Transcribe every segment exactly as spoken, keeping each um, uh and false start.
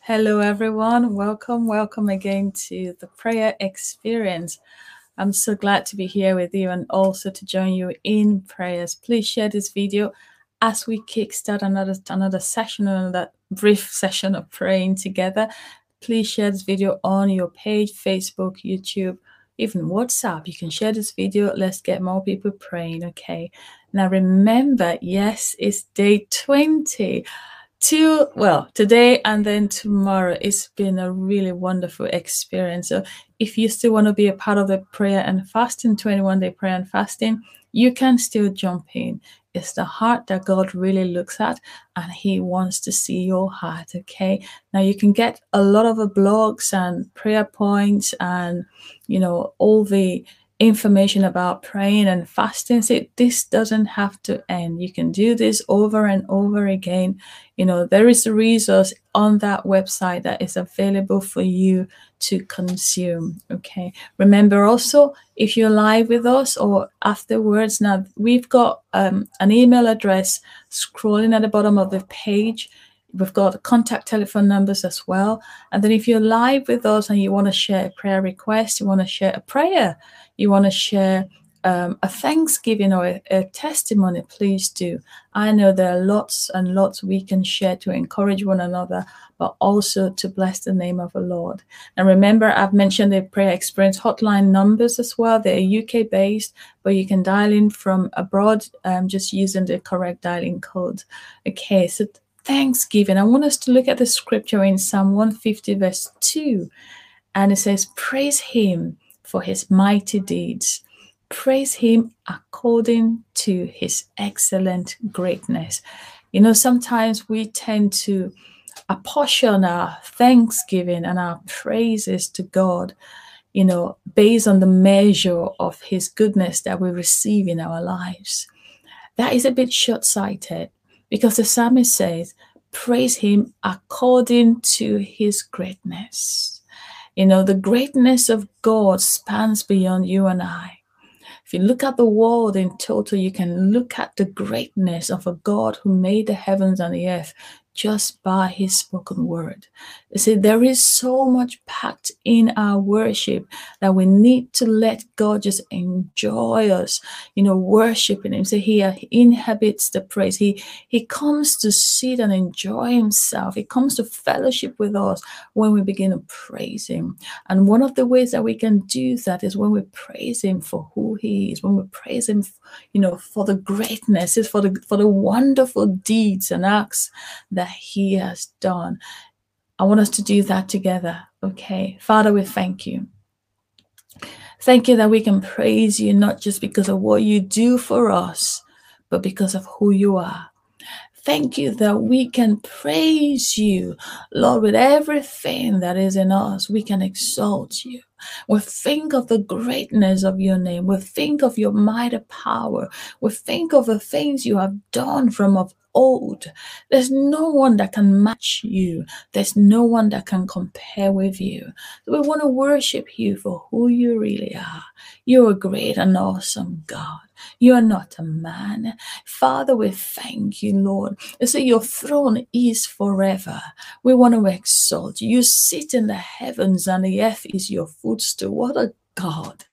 Hello, everyone. Welcome, welcome again to the prayer experience. I'm so glad to be here with you and also to join you in prayers. Please share this video as we kickstart another another session, another brief session of praying together. Please share this video on your page, Facebook, YouTube, even WhatsApp. You can share this video. Let's get more people praying. Okay. Now remember, yes, it's day twenty. Two, well, today and then tomorrow. It's been a really wonderful experience. So if you still want to be a part of the prayer and fasting, twenty-one day prayer and fasting, you can still jump in. It's the heart that God really looks at, and He wants to see your heart. Okay. Now you can get a lot of the blogs and prayer points and, you know, all the information about praying and fasting. See, this doesn't have to end. You can do this over and over again. You know, there is a resource on that website that is available for you to consume. Okay. Remember also, if you're live with us or afterwards, now we've got um, an email address scrolling at the bottom of the page. We've got contact telephone numbers as well. And then if you're live with us and you want to share a prayer request, you want to share a prayer, you want to share um, a thanksgiving or a, a testimony, please do. I know there are lots and lots we can share to encourage one another, but also to bless the name of the Lord. And remember, I've mentioned the prayer experience hotline numbers as well. They're U K based, but you can dial in from abroad um, just using the correct dialing code. Okay, so Thanksgiving. I want us to look at the scripture in Psalm one fifty verse two. And it says, praise Him for His mighty deeds. Praise Him according to His excellent greatness. You know, sometimes we tend to apportion our thanksgiving and our praises to God, you know, based on the measure of His goodness that we receive in our lives. That is a bit short-sighted, because the psalmist says, praise Him according to His greatness. You know, the greatness of God spans beyond you and I. If you look at the world in total, you can look at the greatness of a God who made the heavens and the earth just by His spoken word. You see, there is so much packed in our worship that we need to let God just enjoy us, you know, worshiping Him. So He inhabits the praise. He, he comes to sit and enjoy Himself. He comes to fellowship with us when we begin to praise Him. And one of the ways that we can do that is when we praise Him for who He is, when we praise Him, you know, for the greatness, for the, for the wonderful deeds and acts that He has done. I want us to do that together. Okay. Father, we thank You. Thank You that we can praise You, not just because of what You do for us, but because of who You are. Thank You that we can praise You, Lord, with everything that is in us. We can exalt You. We think of the greatness of Your name. We think of Your mighty power. We think of the things You have done from of old. There's no one that can match You. There's no one that can compare with You. So we want to worship You for who You really are. You're a great and awesome God. You are not a man. Father, we thank You, Lord. You say Your throne is forever. We want to exalt You. You sit in the heavens and the earth is Your footstool. What a God.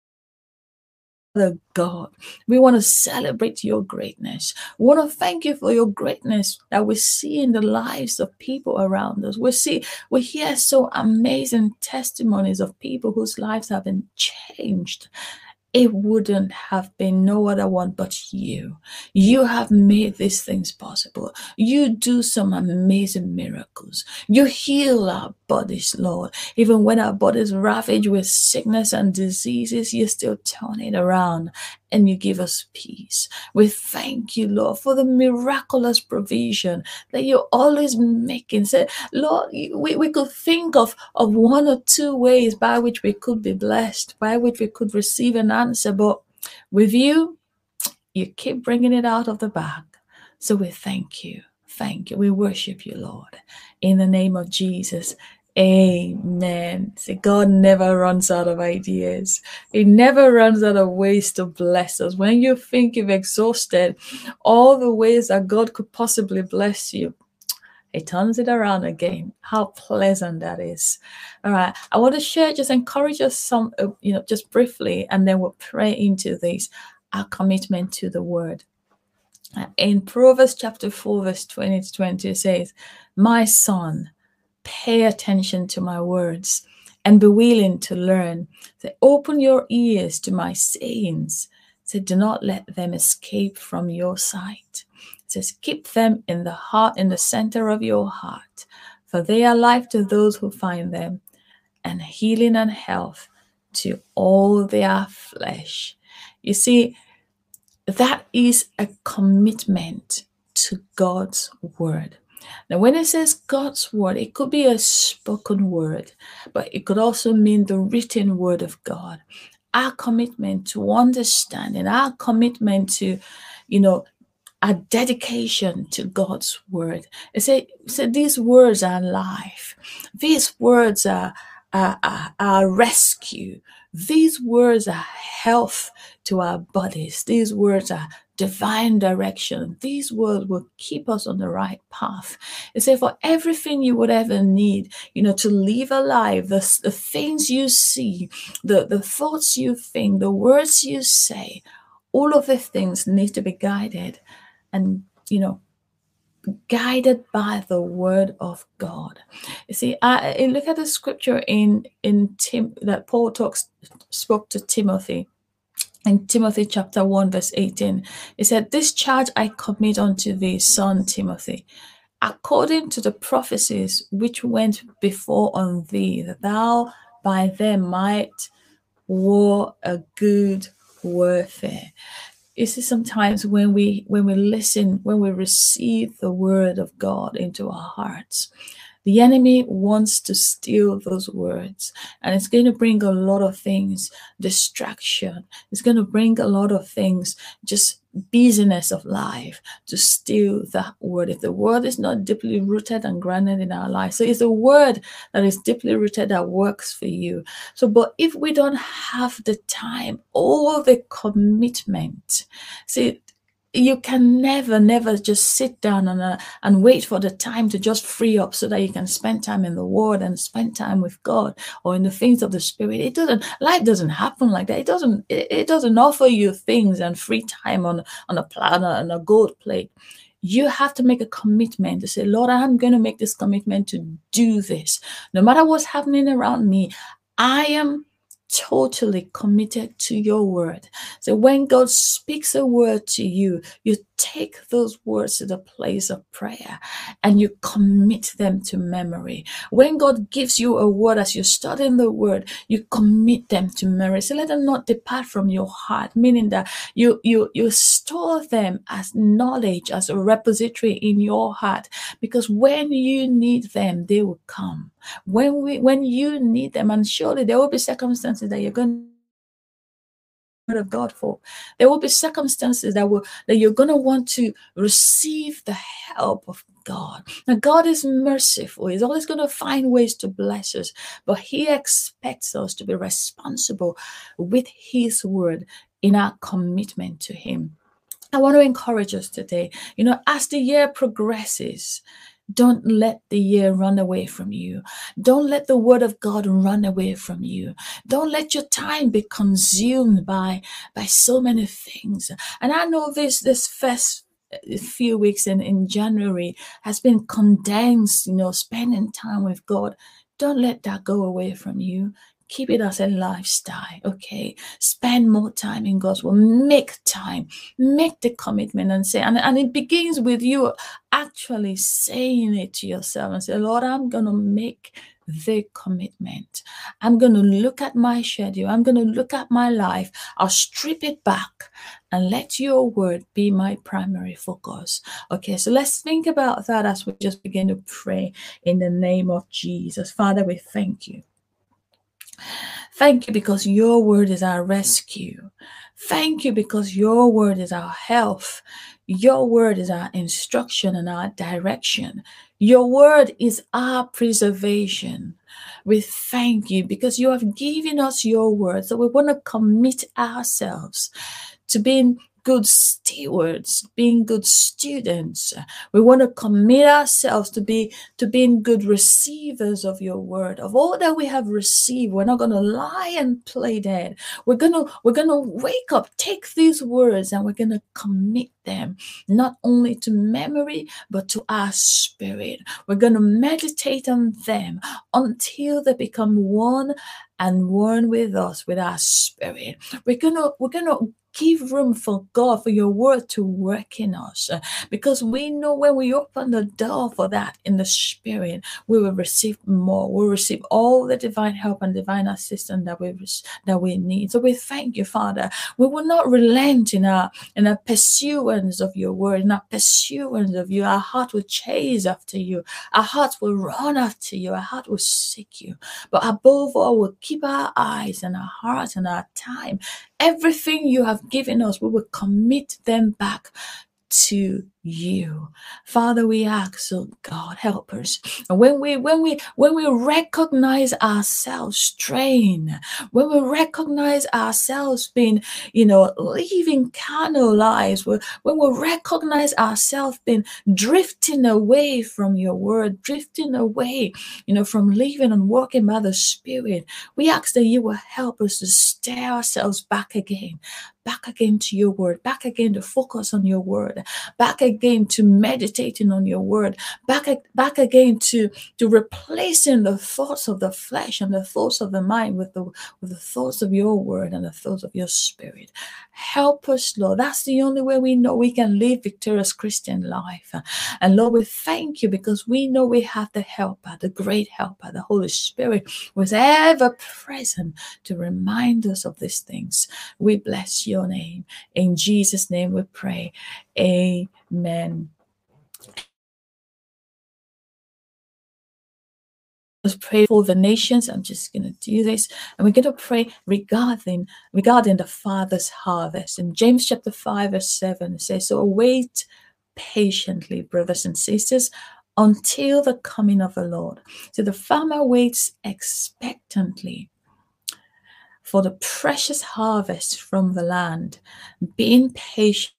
The God. We want to celebrate Your greatness. We want to thank You for Your greatness that we see in the lives of people around us. We see, we hear so amazing testimonies of people whose lives have been changed. It wouldn't have been no other one but You. You have made these things possible. You do some amazing miracles. You heal our bodies, Lord. Even when our bodies ravaged with sickness and diseases, You still turn it around and You give us peace. We thank You, Lord, for the miraculous provision that You're always making. Say, Lord, we, we could think of, of one or two ways by which we could be blessed, by which we could receive an answer, but with You, You keep bringing it out of the bag. So we thank You. Thank You. We worship You, Lord. In the name of Jesus. Amen. See, God never runs out of ideas. He never runs out of ways to bless us. When you think you've exhausted all the ways that God could possibly bless you, He turns it around again. How pleasant that is. All right. I want to share, just encourage us some, uh, you know, just briefly, and then we'll pray into this, our commitment to the word. In Proverbs chapter four, verse twenty to twenty, it says, my son, pay attention to my words and be willing to learn. Say, open your ears to my sayings. Say, do not let them escape from your sight. It says, keep them in the heart, in the center of your heart, for they are life to those who find them, and healing and health to all their flesh. You see, that is a commitment to God's word. Now, when it says God's word, it could be a spoken word, but it could also mean the written word of God. Our commitment to understanding, our commitment to, you know, a dedication to God's word. It said, so these words are life. These words are, are, are, are rescue. These words are health to our bodies. These words are divine direction. These words will keep us on the right path. It says, for everything you would ever need, you know, to live a life, the, the things you see, the, the thoughts you think, the words you say, all of these things need to be guided and, you know, guided by the word of God. You see, I, I look at the scripture in in Tim that Paul talks spoke to Timothy in Timothy chapter one, verse eighteen. He said, this charge I commit unto thee, son Timothy, according to the prophecies which went before on thee, that thou by them might war a good warfare. You see, sometimes when we when we listen, when we receive the word of God into our hearts, the enemy wants to steal those words, and it's going to bring a lot of things, distraction. It's going to bring a lot of things, just busyness of life, to steal that word. If the word is not deeply rooted and grounded in our life, so it's the word that is deeply rooted that works for you. So, but if we don't have the time or the commitment, see, you can never, never just sit down and, uh, and wait for the time to just free up so that you can spend time in the word and spend time with God or in the things of the spirit. It doesn't, life doesn't happen like that. It doesn't, it, it doesn't offer you things and free time on, on a platter and a gold plate. You have to make a commitment to say, Lord, I'm going to make this commitment to do this. No matter what's happening around me, I am totally committed to your word. So when God speaks a word to you, you take those words to the place of prayer and you commit them to memory. When God gives you a word as you're studying the word, you commit them to memory. So let them not depart from your heart, meaning that you you you store them as knowledge, as a repository in your heart, because when you need them, they will come. When we when you need them, and surely there will be circumstances that you're going to of God for. There will be circumstances that will that you're going to want to receive the help of God. Now, God is merciful. He's always going to find ways to bless us, but He expects us to be responsible with His word in our commitment to Him. I want to encourage us today, you know, as the year progresses, don't let the year run away from you. Don't let the word of God run away from you. Don't let your time be consumed by, by so many things. And I know this, this first few weeks in, in January has been condensed, you know, spending time with God. Don't let that go away from you. Keep it as a lifestyle, okay? Spend more time in God's word. Make time. Make the commitment and say, and, and it begins with you actually saying it to yourself and say, Lord, I'm going to make the commitment. I'm going to look at my schedule. I'm going to look at my life. I'll strip it back and let your word be my primary focus. Okay, so let's think about that as we just begin to pray in the name of Jesus. Father, we thank you. Thank you because your word is our rescue. Thank you because your word is our health. Your word is our instruction and our direction. Your word is our preservation. We thank you because you have given us your word. So we want to commit ourselves to being good stewards, being good students. We want to commit ourselves to be to being good receivers of your word, of all that we have received. We're not going to lie and play dead. We're gonna we're gonna wake up, take these words, and we're gonna commit them not only to memory but to our spirit. We're gonna meditate on them until they become one and one with us, with our spirit. We're gonna we're gonna give room for God, for your word to work in us, uh, because we know when we open the door for that in the spirit, we will receive more. We'll receive all the divine help and divine assistance that we that we need. So we thank you, Father. We will not relent in our in our pursuance of your word, in our pursuance of you. Our heart will chase after you. Our hearts will run after you. Our heart will seek you. But above all, we'll keep our eyes and our hearts and our time. Everything you have given us, we will commit them back to you. Father, we ask, oh God, help us. And when we when we when we recognize ourselves straying, when we recognize ourselves being, you know, living carnal lives, when we recognize ourselves being drifting away from your word, drifting away, you know, from living and walking by the Spirit, we ask that you will help us to stir ourselves back again. Back again to your word, back again to focus on your word, back again to meditating on your word, back, back again to, to replacing the thoughts of the flesh and the thoughts of the mind with the, with the thoughts of your word and the thoughts of your spirit. Help us, Lord. That's the only way we know we can live victorious Christian life. And Lord, we thank you because we know we have the helper, the great helper, the Holy Spirit, who is ever present to remind us of these things. We bless your name. In Jesus' name we pray. Amen. Let's pray for the nations. I'm just going to do this. And we're going to pray regarding, regarding the Father's harvest. In James chapter five, verse seven, it says, so wait patiently, brothers and sisters, until the coming of the Lord. So the farmer waits expectantly for the precious harvest from the land, being patient.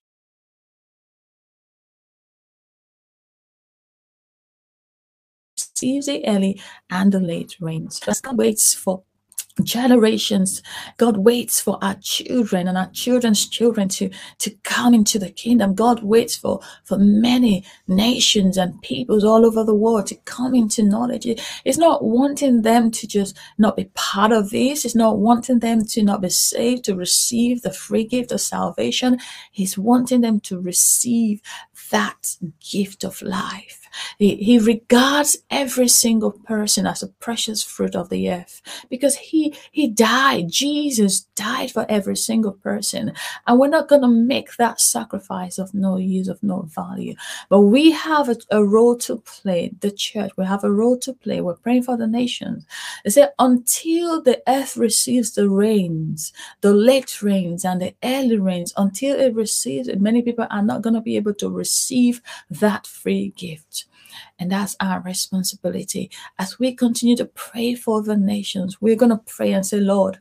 Receives the early and the late rains. God waits for generations. God waits for our children and our children's children to to come into the kingdom. God waits for for many nations and peoples all over the world to come into knowledge. It's not wanting them to just not be part of this. It's not wanting them to not be saved, to receive the free gift of salvation. He's wanting them to receive that gift of life. He, he regards every single person as a precious fruit of the earth because he, he died. Jesus died for every single person. And we're not going to make that sacrifice of no use, of no value. But we have a, a role to play, the church. We have a role to play. We're praying for the nations. They say, until the earth receives the rains, the late rains and the early rains, until it receives it, many people are not going to be able to receive that free gift. And that's our responsibility. As we continue to pray for the nations, we're going to pray and say, Lord,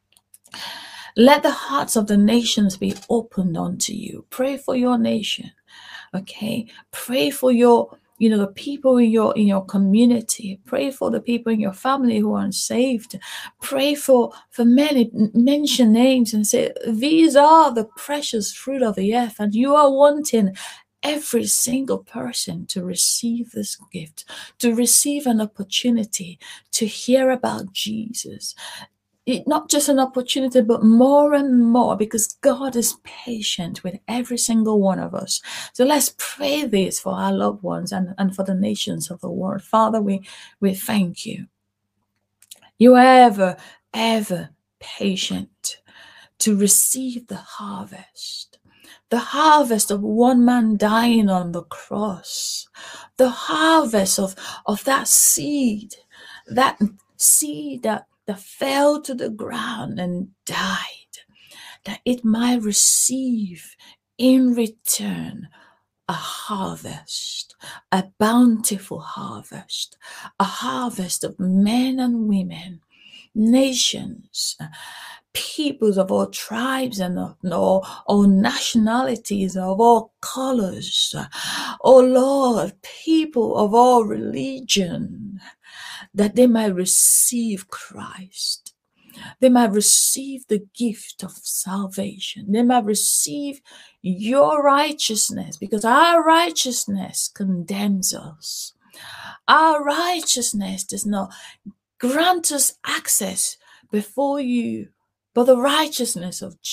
let the hearts of the nations be opened unto you. Pray for your nation. Okay. Pray for your, you know, the people in your in your community. Pray for the people in your family who are unsaved. Pray for for many, mention names and say, these are the precious fruit of the earth, and you are wanting every single person to receive this gift, to receive an opportunity to hear about Jesus. It, not just an opportunity, but more and more, because God is patient with every single one of us. So let's pray this for our loved ones and, and for the nations of the world. Father, we, we thank you. You are ever, ever patient to receive the harvest. The harvest of one man dying on the cross. The harvest of, of that seed, that seed that, that fell to the ground and died, that it might receive in return a harvest, a bountiful harvest, a harvest of men and women, nations, peoples of all tribes and of all, all nationalities, of all colors. Oh Lord, people of all religion, that they might receive Christ. They might receive the gift of salvation. They might receive your righteousness, because our righteousness condemns us. Our righteousness does not grant us access before you, but the righteousness of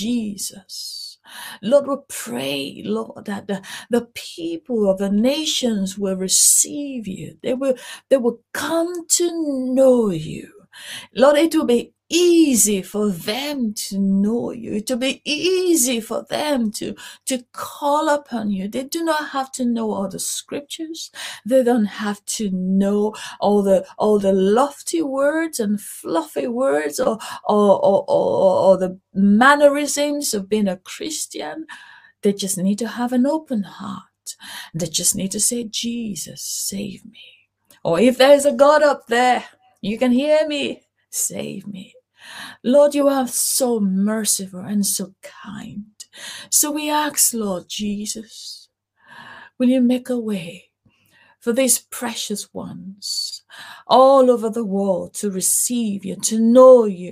Jesus. Lord, we pray, Lord, that the, the people of the nations will receive you. They will, they will come to know you. Lord, it will be easy for them to know you. It will be easy for them to, to call upon you. They do not have to know all the scriptures. They don't have to know all the all the lofty words and fluffy words, or or, or, or, or the mannerisms of being a Christian. They just need to have an open heart. They just need to say, Jesus, save me. Or if there's a God up there, you can hear me, save me. Lord, you are so merciful and so kind. So we ask, Lord Jesus, will you make a way for these precious ones all over the world to receive you, to know you,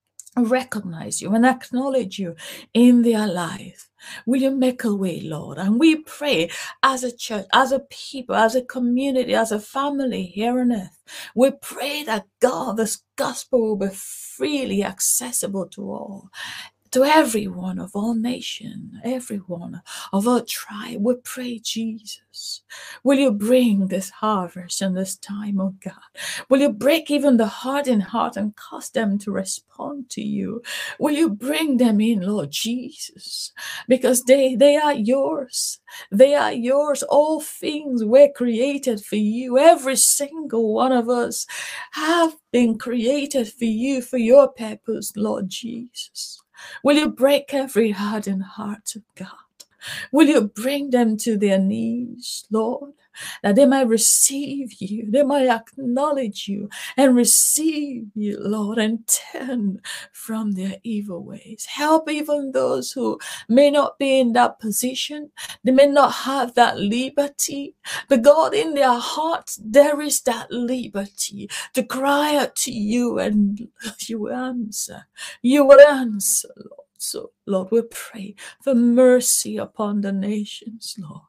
recognize you, and acknowledge you in their life? Will you make a way, Lord? And we pray as a church, as a people, as a community, as a family here on earth, we pray that God, this gospel will be freely accessible to all, to everyone of all nations, everyone of all tribe. We pray, Jesus, will you bring this harvest and this time, oh God? Will you break even the hardened heart and cause them to respond to you? Will you bring them in, Lord Jesus? Because they, they are yours. They are yours. All things were created for you. Every single one of us have been created for you, for your purpose, Lord Jesus. Will you break every hardened heart, of God? Will you bring them to their knees, Lord, that they might receive you, they might acknowledge you and receive you, Lord, and turn from their evil ways. Help even those who may not be in that position. They may not have that liberty, but God, in their hearts, there is that liberty to cry out to you, and you will answer. You will answer, Lord. So, Lord, we pray for mercy upon the nations, Lord.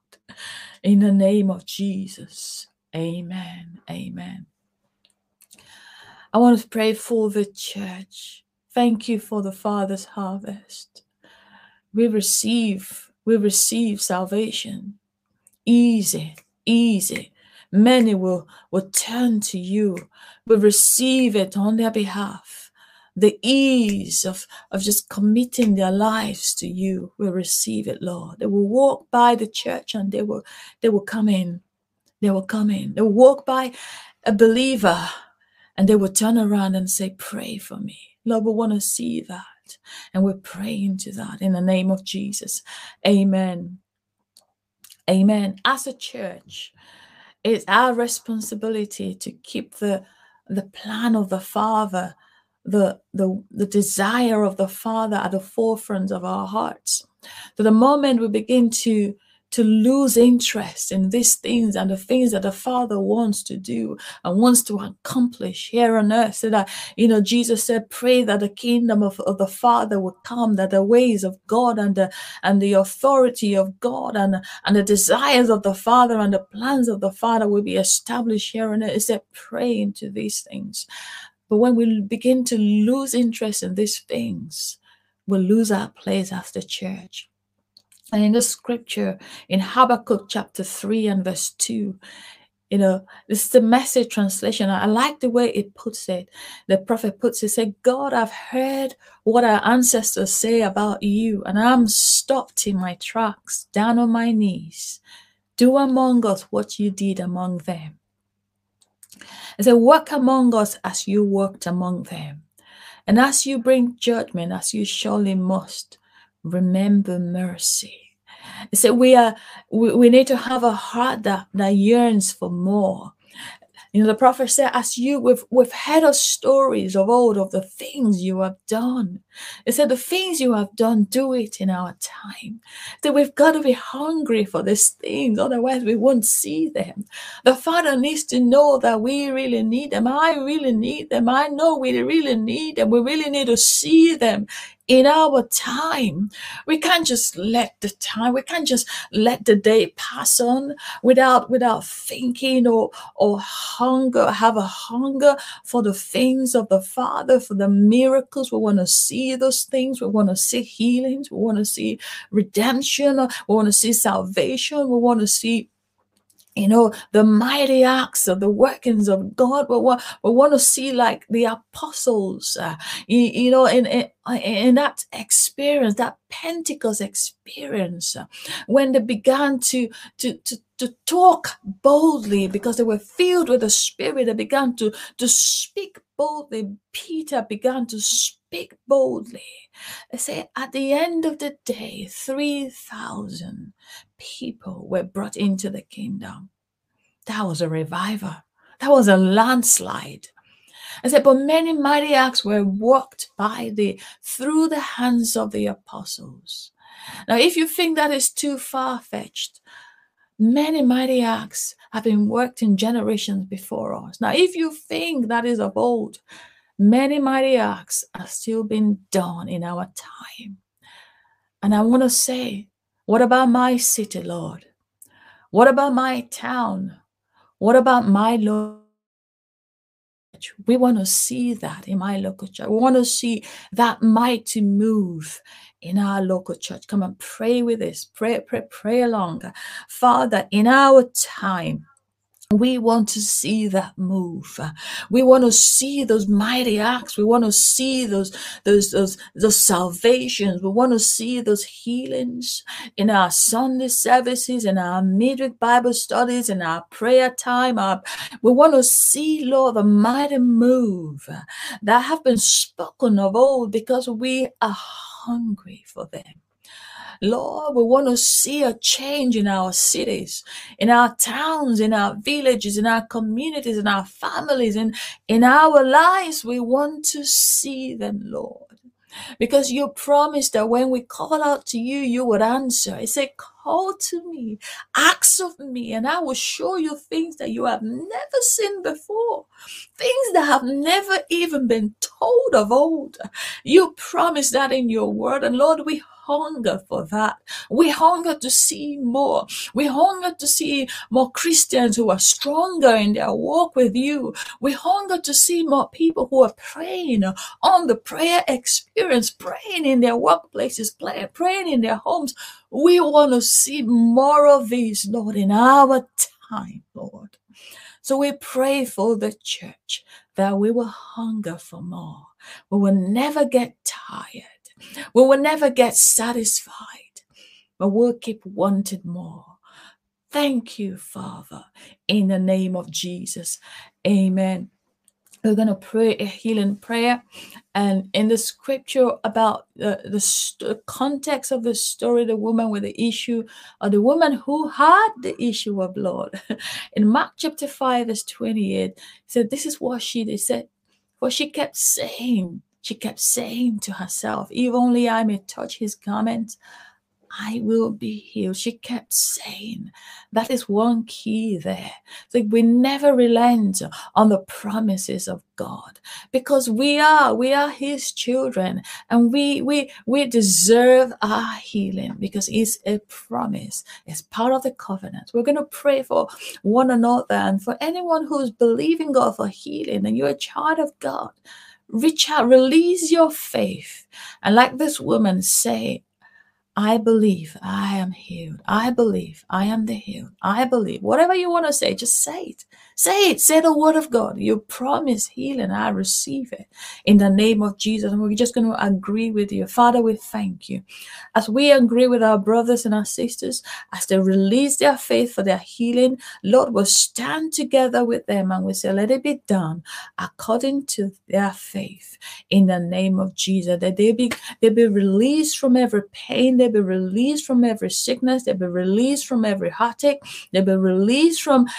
In the name of Jesus. Amen. Amen. I want to pray for the church. Thank you for the Father's harvest. We receive, we receive salvation. Easy, easy. Many will, will turn to you. We receive it on their behalf. The ease of, of just committing their lives to you will receive it, Lord. They will walk by the church and they will, they will come in. They will come in. They will walk by a believer and they will turn around and say, pray for me. Lord, we want to see that. And we're praying to that in the name of Jesus. Amen. Amen. As a church, it's our responsibility to keep the, the plan of the Father, The, the, the desire of the Father at the forefront of our hearts. So the moment we begin to, to lose interest in these things and the things that the Father wants to do and wants to accomplish here on earth, so that, you know, Jesus said, pray that the kingdom of, of the Father would come, that the ways of God and the, and the authority of God and, and the desires of the Father and the plans of the Father will be established here on earth. He said, pray into these things. But when we begin to lose interest in these things, we'll lose our place as the church. And in the scripture, in Habakkuk chapter three and verse two, you know, this is the Message translation. I like the way it puts it. The prophet puts it, say, God, I've heard what our ancestors say about you, and I'm stopped in my tracks, down on my knees. Do among us what you did among them. And say, work among us as you worked among them. And as you bring judgment, as you surely must, remember mercy. It said we are we, we need to have a heart that, that yearns for more. You know, the prophet said, as you, we've, we've heard of stories of old, of the things you have done. It said, the things you have done, do it in our time. That we've got to be hungry for these things, otherwise we won't see them. The Father needs to know that we really need them. I really need them. I know we really need them. We really need to see them in our time. We can't just let the time, we can't just let the day pass on without without thinking or or hunger, have a hunger for the things of the Father, for the miracles. We want to see those things. We want to see healings. We want to see redemption. We want to see salvation. We want to see, you know, the mighty acts of the workings of God. We want, we want to see like the apostles, uh, you, you know, in, in, in that experience, that Pentecost experience, uh, when they began to, to, to, to talk boldly because they were filled with the Spirit. They began to, to speak boldly. Peter began to speak boldly. They say at the end of the day, three thousand people were brought into the kingdom. That was a revival. That was a landslide. I said, but many mighty acts were worked by the through the hands of the apostles. Now, if you think that is too far-fetched, many mighty acts have been worked in generations before us. Now, if you think that is of old, many mighty acts are still being done in our time. And I want to say, what about my city, Lord? What about my town? What about my local church? We want to see that in my local church. We want to see that mighty move in our local church. Come and pray with us. Pray, pray, pray along. Father, in our time, we want to see that move. We want to see those mighty acts. We want to see those, those, those, those salvations. We want to see those healings in our Sunday services, in our midweek Bible studies, in our prayer time. Our, we want to see, Lord, the mighty move that have been spoken of old because we are hungry for them. Lord, we want to see a change in our cities, in our towns, in our villages, in our communities, in our families, in, in our lives. We want to see them, Lord. Because you promised that when we call out to you, you would answer. I say, call to me, ask of me, and I will show you things that you have never seen before, things that have never even been told of old. You promised that in your word, and Lord, we hunger for that. We hunger to see more. We hunger to see more Christians who are stronger in their walk with you. We hunger to see more people who are praying on the prayer experience, praying in their workplaces, praying in their homes. We want to see more of these, Lord, in our time, Lord. So we pray for the church that we will hunger for more. We will never get tired. We will never get satisfied, but we'll keep wanting more. Thank you, Father, in the name of Jesus. Amen. We're going to pray a healing prayer. And in the scripture about the, the, the context of the story, the woman with the issue, or the woman who had the issue of blood. In Mark chapter five, verse twenty-eight, it said, this is what she did. Said, for she kept saying, She kept saying to herself, if only I may touch his garment, I will be healed. She kept saying, that is one key there. Like we never relent on the promises of God, because we are, we are his children, and we, we, we deserve our healing because it's a promise. It's part of the covenant. We're going to pray for one another and for anyone who's believing God for healing, and you're a child of God. Reach out, release your faith. And like this woman, say, I believe I am healed. I believe I am the healed. I believe. Whatever you want to say, just say it. Say it. Say the word of God. You promise healing. I receive it in the name of Jesus. And we're just going to agree with you. Father, we thank you. As we agree with our brothers and our sisters, as they release their faith for their healing, Lord, we'll stand together with them and we say, let it be done according to their faith in the name of Jesus. That they be, they be released from every pain. They be released from every sickness. They be released from every heartache. They be released from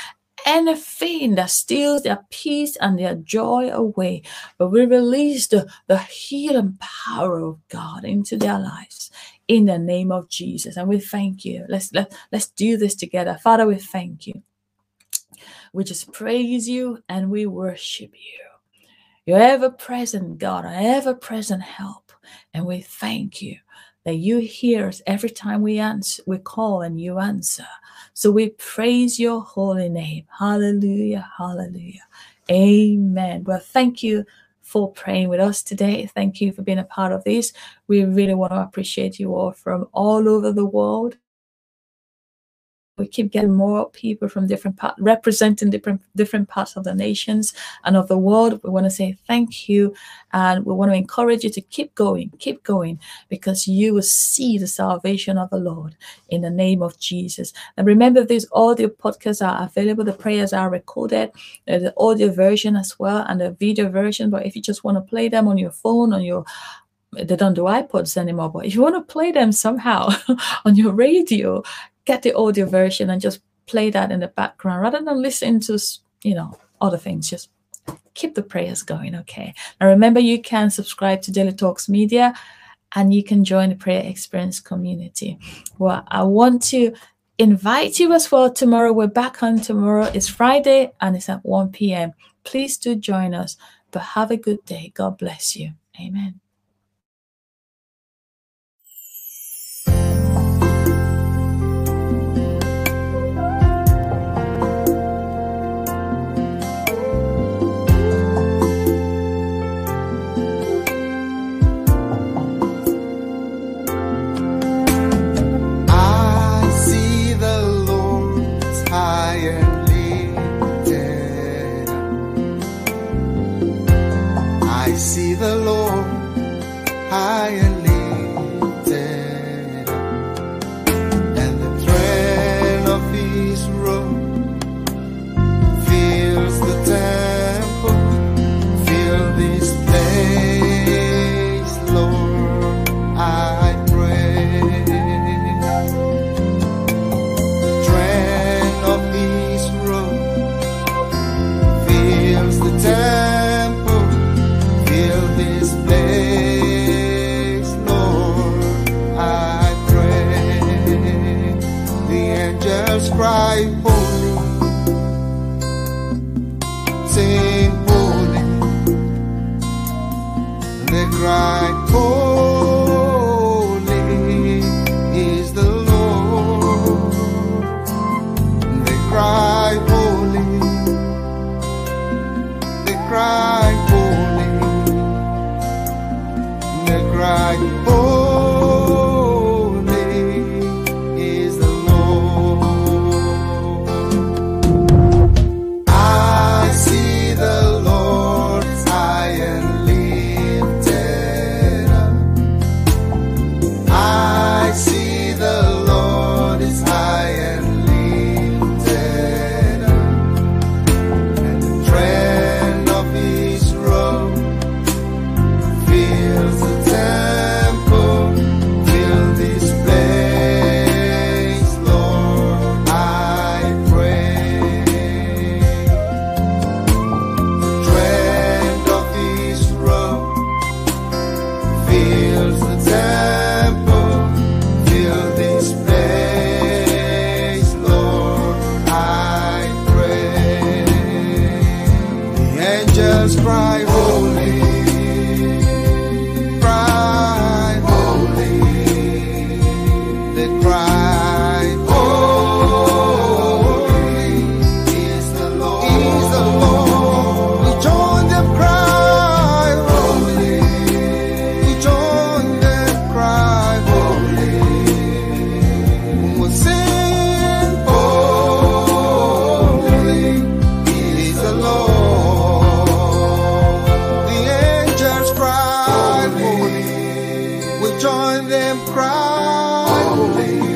anything that steals their peace and their joy away. But we release the, the healing power of God into their lives in the name of Jesus. And we thank you. Let's, let, let's do this together. Father, we thank you. We just praise you and we worship you. You're ever-present, God, an ever-present help. And we thank you that you hear us every time we answer, we call and you answer. So we praise your holy name. Hallelujah, hallelujah. Amen. Well, thank you for praying with us today. Thank you for being a part of this. We really want to appreciate you all from all over the world. We keep getting more people from different parts, representing different different parts of the nations and of the world. We want to say thank you, and we want to encourage you to keep going, keep going, because you will see the salvation of the Lord in the name of Jesus. And remember, these audio podcasts are available. The prayers are recorded, uh, the audio version as well, and the video version. But if you just want to play them on your phone, on your they don't do iPods anymore, but if you want to play them somehow on your radio, get the audio version and just play that in the background rather than listen to, you know, other things. Just keep the prayers going, okay? Now remember, you can subscribe to Daily Talks Media and you can join the Prayer Experience community. Well, I want to invite you as well. Tomorrow, we're back on tomorrow. It's Friday and it's at one p m Please do join us, but have a good day. God bless you. Amen. See the Lord high and lifted up, and the train of his robe fills the temple. Fill this place, Lord, I pray. The train of his robe fills the temple. This place, Lord, I pray. The angels cry, holy, sing holy. They cry, holy is the Lord. They cry, holy. They cry, holy. Cry, holy is the Lord. I see the Lord high and lifted up. I see the Lord is high and lifted up, and the train of his robe fills the cry, holy, cry, holy. They cry, holy is the Lord, is the Lord. We join them, cry, holy. We join them, cry, holy. We'll sing, holy is the Lord. Join them, cry, holy.